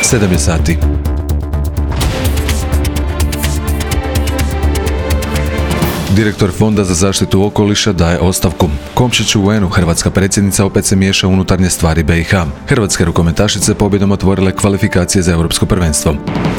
7 je sati. Direktor Fonda za zaštitu okoliša daje ostavku. Komšić u UN-u, hrvatska predsjednica opet se miješa u unutarnje stvari BiH. Hrvatske rukometašice pobjedom otvorile kvalifikacije za europsko prvenstvo.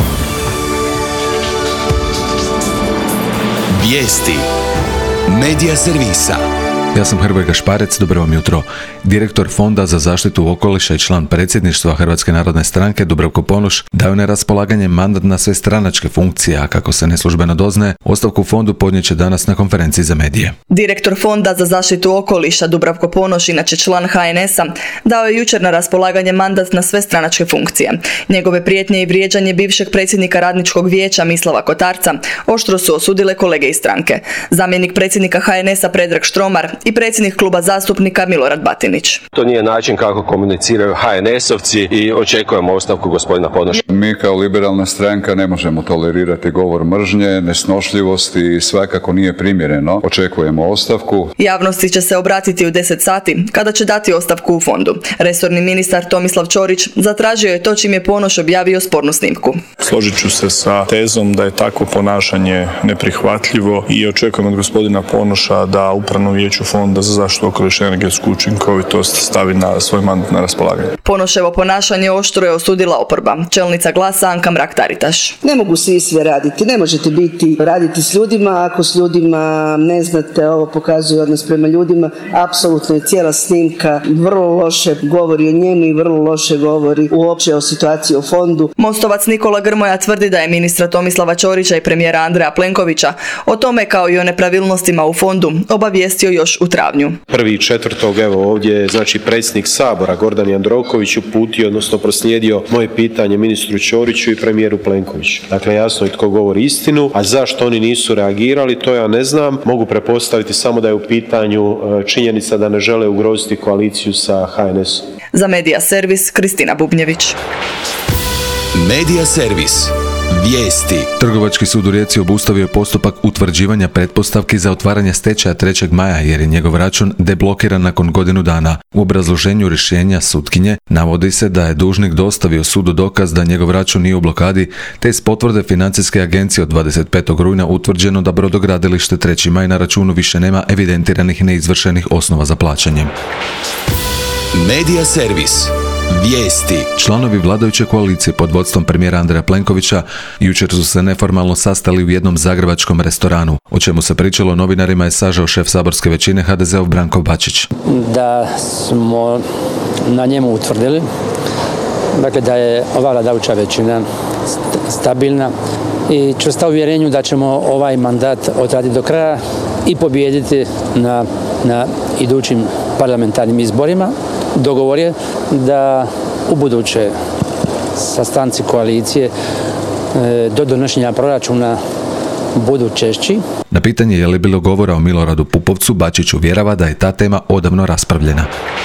Vijesti Medija servisa. Ja sam Hrvoje Gašparec, dobro vam jutro. Direktor Fonda za zaštitu okoliša i član predsjedništva Hrvatske narodne stranke Dubravko Ponoš dao na raspolaganje mandat na sve stranačke funkcije, a kako se neslužbeno doznaje, ostavku fondu podnijet će danas na konferenciji za medije. Direktor Fonda za zaštitu okoliša Dubravko Ponoš, inače član HNS-a, dao je jučer na raspolaganje mandat na sve stranačke funkcije. Njegove prijetnje i vrijeđanje bivšeg predsjednika Radničkog vijeća Mislava Kotarca oštro su osudile kolege iz stranke. Zamjenik predsjednika HNS-a Predrag Štromar i predsjednik kluba zastupnika Milorad Batinić. To nije način kako komuniciraju HNS-ovci i očekujemo ostavku gospodina Ponoša. Mi kao liberalna stranka ne možemo tolerirati govor mržnje, nesnošljivosti i svakako nije primjereno. Očekujemo ostavku. Javnosti će se obratiti u 10 sati kada će dati ostavku u fondu. Resorni ministar Tomislav Ćorić zatražio je to čim je Ponoš objavio spornu snimku. Složit ću se sa tezom da je takvo ponašanje neprihvatljivo i očekujem od gospodina Ponoša da Upravno vijeće Fonda za zaštitu okoliša i energetsku učinkovitost stavi na svoj mandat na raspolaganje. Ponoševo ponašanje oštro je osudila oporba. Čelnica Glasa Anka Mrak-Taritaš. Ne mogu svi sve raditi. Ne možete raditi s ljudima ako s ljudima ne znate, ovo pokazuje odnos prema ljudima. Apsolutno je cijela snimka vrlo loše govori o njemu i vrlo loše govori uopće o situaciji u fondu. Mostovac Nikola Grmoja tvrdi da je ministra Tomislava Ćorića i premijera Andreja Plenkovića o tome kao i o nepravilnostima u fondu obavijestio još u travnju. 1.4. evo ovdje znači predsjednik Sabora Gordan Jandroković uputio, odnosno proslijedio moje pitanje ministru Ćoriću i premijeru Plenkoviću. Dakle, jasno je tko govori istinu, a zašto oni nisu reagirali, to ja ne znam. Mogu pretpostaviti samo da je u pitanju činjenica da ne žele ugroziti koaliciju sa HNS-om. Za Medija servis Kristina Bubnjević. Medija servis. Vijesti. Trgovački sud u Rijeci obustavio je postupak utvrđivanja pretpostavki za otvaranje stečaja 3. maja jer je njegov račun deblokiran nakon godinu dana. U obrazloženju rješenja sutkinje navodi se da je dužnik dostavio sudu dokaz da njegov račun nije u blokadi, te iz potvrde Financijske agencije od 25. rujna utvrđeno da brodogradilište 3. maj na računu više nema evidentiranih neizvršenih osnova za plaćanje. Medija servis. Vijesti. Članovi vladajuće koalicije pod vodstvom premijera Andreja Plenkovića jučer su se neformalno sastali u jednom zagrebačkom restoranu. O čemu se pričalo novinarima je sažao šef saborske većine HDZ-ov Branko Bačić. Da smo na njemu utvrdili da je ova vladajuća većina stabilna i čvrsta uvjerenju da ćemo ovaj mandat odraditi do kraja i pobijediti na idućim parlamentarnim izborima. Dogovor je da u buduće sastanci koalicije do donošenja proračuna budu češći. Na pitanje je li bilo govora o Miloradu Pupovcu, Bačić uvjerava da je ta tema odavno raspravljena.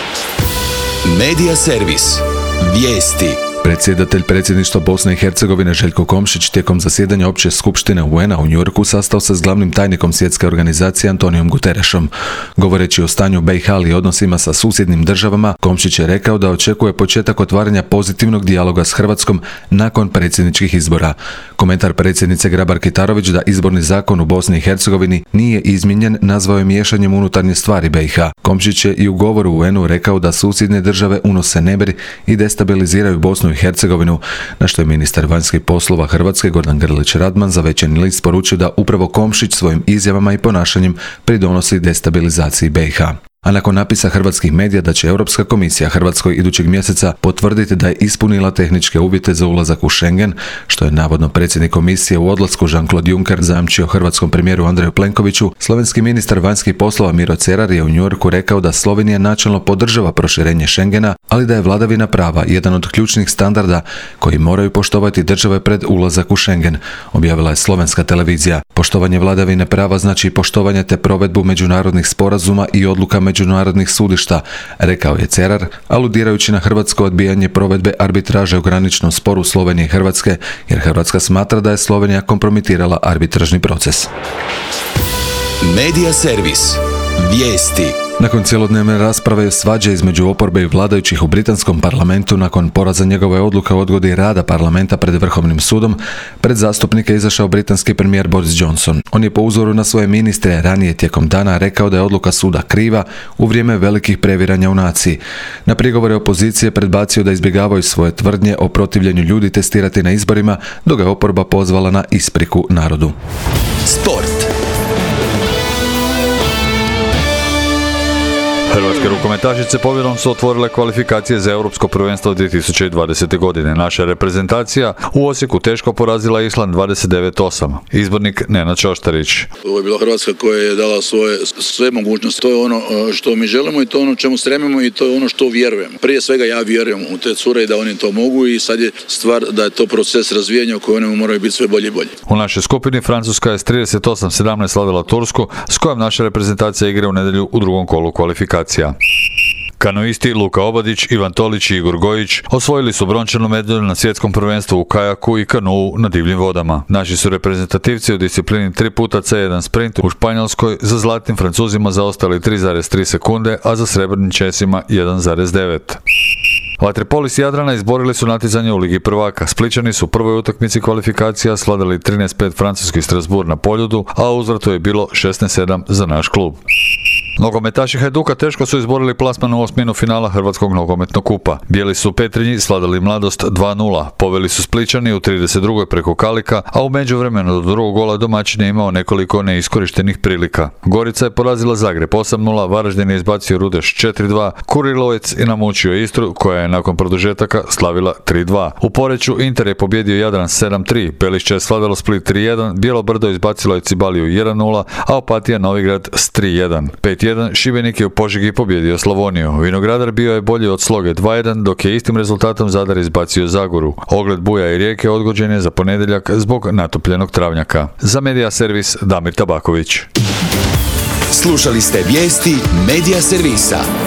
Medija servis. Vijesti. Predsjedatelj predsjedništva Bosne i Hercegovine Željko Komšić tijekom zasjedanja opće skupštine UN-a u New Yorku sastao se s glavnim tajnikom svjetske organizacije Antonijom Guterešom. Govoreći o stanju BiH i odnosima sa susjednim državama, Komšić je rekao da očekuje početak otvaranja pozitivnog dijaloga s Hrvatskom nakon predsjedničkih izbora. Komentar predsjednice Grabar-Kitarović da izborni zakon u Bosni i Hercegovini nije izmijenjen nazvao je miješanjem unutarnje stvari BiH. Komšić je i u govoru u UN-u rekao da susjedne države unose nemir i destabiliziraju Bosnu i Hercegovinu, na što je ministar vanjskih poslova Hrvatske Gordan Grlić Radman za Večernji list poručio da upravo Komšić svojim izjavama i ponašanjem pridonosi destabilizaciji BiH. A nakon napisa hrvatskih medija da će Europska komisija Hrvatskoj idućeg mjeseca potvrditi da je ispunila tehničke uvjete za ulazak u Schengen, što je navodno predsjednik komisije u odlasku Jean-Claude Juncker zajamčio hrvatskom premijeru Andreju Plenkoviću, slovenski ministar vanjskih poslova Miro Cerar je u New Yorku rekao da Slovenija načelno podržava proširenje Schengena, ali da je vladavina prava jedan od ključnih standarda koji moraju poštovati države pred ulazak u Schengen, objavila je slovenska televizija. Poštovanje vladavine prava znači poštovanje te provedbu međunarodnih sporazuma i odluka međunarodnih sudišta, rekao je Cerar, aludirajući na hrvatsko odbijanje provedbe arbitraže u graničnom sporu Slovenije i Hrvatske, jer Hrvatska smatra da je Slovenija kompromitirala arbitražni proces. Medija servis. Vijesti. Nakon cjelodnevne rasprave svađe između oporbe i vladajućih u britanskom parlamentu nakon poraza njegove odluke o odgodi rada parlamenta pred Vrhovnim sudom, pred zastupnike izašao britanski premijer Boris Johnson. On je po uzoru na svoje ministre ranije tijekom dana rekao da je odluka suda kriva u vrijeme velikih previranja u naciji. Na prigovore opozicije predbacio da izbjegavaju svoje tvrdnje o protivljenju ljudi testirati na izborima, dok ga je oporba pozvala na ispriku narodu. Sport. Hrvatske rukometašice pobjedom su otvorile kvalifikacije za Europsko prvenstvo 2020. godine. Naša reprezentacija u Osijeku teško porazila Island 29-8. Izbornik Nenad Šoštarić. Ovo je bila Hrvatska koja je dala sve mogućnosti. To je ono što mi želimo i to je ono čemu stremimo i to je ono što vjerujem. Prije svega ja vjerujem u te cure i da oni to mogu i sad je stvar da je to proces razvijanja u kojem oni moraju biti sve bolje i bolje. U našoj skupini Francuska je s 38-17 slavila Tursku, s kojom naša reprezentacija igra u nedjelju u drugom kolu kvalifikacija. Kanoisti Luka Obadić, Ivan Tolić i Igor Gojić osvojili su brončanu medalju na svjetskom prvenstvu u kajaku i kanuu na divljim vodama. Naši su reprezentativci u disciplini 3x1 sprint u Španjolskoj za zlatnim Francuzima zaostali 3,3 sekunde, a za srebrnim Česima 1,9. Vaterpolisti Jadrana izborili su natjecanje u Ligi prvaka. Splićani su u prvoj utakmici kvalifikacija slavili 13-5 francuski Strasbourg na Poljudu, a u uzvratu je bilo 16-7 za naš klub. Nogometaši Hajduka teško su izborili plasman u osminu finala Hrvatskog nogometnog kupa. Bijeli su u Petrinji slavili Mladost 2-0, poveli su Splićani u 32. preko Kalika, a u međuvremenu do drugog gola domaćin je imao nekoliko neiskorištenih prilika. Gorica je porazila Zagreb 8-0, Varaždin je izbacio Rudeš 4-2, Kurilovec je namučio Istru koja je nakon produžetaka slavila 3-2. U Poreču Inter je pobjedio Jadran 7-3, Belišće je slavilo Split 3-1, Bijelo Brdo izbacilo je Cibaliju 1-0, a Opatija Novigrad s 3-1. 5-1 Šibenik je u Požegi pobjedio Slavoniju. Vinogradar bio je bolji od Sloge 2-1, dok je istim rezultatom Zadar izbacio Zagoru. Ogled Buja i Rijeke odgođen je za ponedjeljak zbog natopljenog travnjaka. Za Medija servis Damir Tabaković. Slušali ste vijesti Medija servisa.